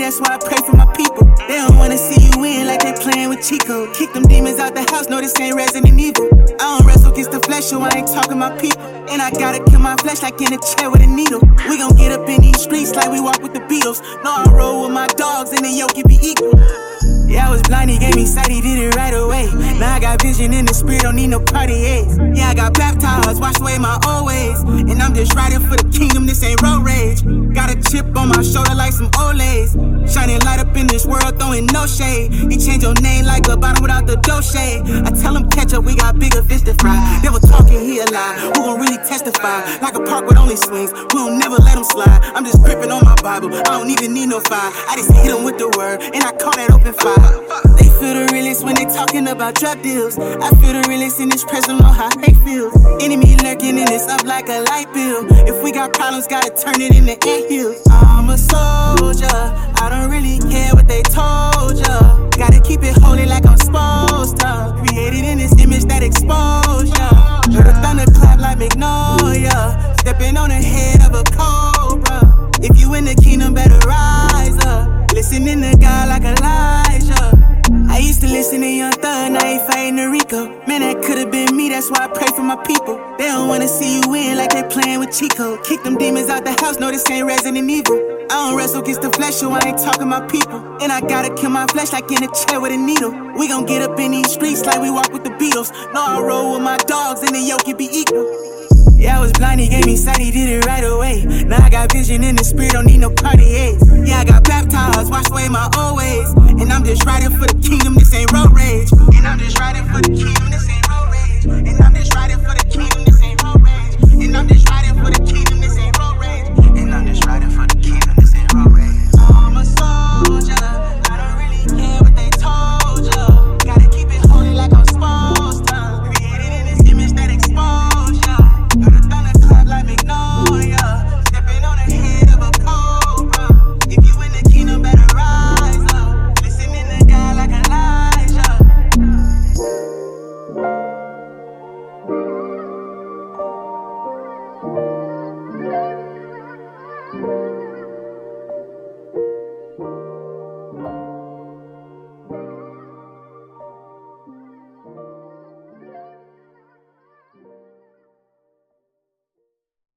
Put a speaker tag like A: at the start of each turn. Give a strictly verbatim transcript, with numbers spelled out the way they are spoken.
A: that's why I pray for my people. They don't wanna see you win like they playing with Chico. Kick them demons out the house, no, this ain't Resident Evil. I don't wrestle against the flesh, so I ain't talking my people. And I gotta kill my flesh like in a chair with a needle. We gon' get up in these streets like we walk with the Beatles. No, I roll with my dogs and the yoke it be equal. Yeah, I was blind, he gave me sight, he did it right away. Now I got vision in the spirit, don't need no party aids. Yeah, I got baptized, washed away my old ways. And I'm just riding for the kingdom, this ain't road rage. Got a chip on my shoulder like some Olays. Shining light up in this world, throwing no shade. He changed your name like a bottom without the dough shade. I tell him catch up, we got bigger fish to fry. Devil talking, he a lie, who gon' really testify? Like a park with only swings, we don't never let him slide. I'm just gripping on my Bible, I don't even need no fire. I just hit him with the word, and I call that open fire. They feel the realest when they talking about drug deals. I feel the realest in this present, know how hate feels. Enemy lurking in this up like a light bill. If we got problems, gotta turn it into anthills. I'm a soldier, I don't really care what they told ya. Gotta keep it holy like I'm supposed to. Created in this image that expose ya. Heard a thunderclap like Magnolia. Stepping on the head of a cobra. If you in the kingdom, better rise up. Listening to God like Elijah. I used to listen to Young Thug, now he fighting the Rico. Man, that could've been me, that's why I pray for my people. They don't wanna see you win like they playing with Chico. Kick them demons out the house, no, this ain't Resident Evil. I don't wrestle against the flesh, so I ain't talking my people. And I gotta kill my flesh like in a chair with a needle. We gon' get up in these streets like we walk with the Beatles. No, I roll with my dogs and the yoke it be equal. Yeah, I was blind, he gave me sight, he did it right away. Now I got vision in the spirit, don't need no party aids. Yeah, I got baptized, washed away my old ways. And I'm just riding for the kingdom, this ain't road rage. And I'm just riding for the kingdom.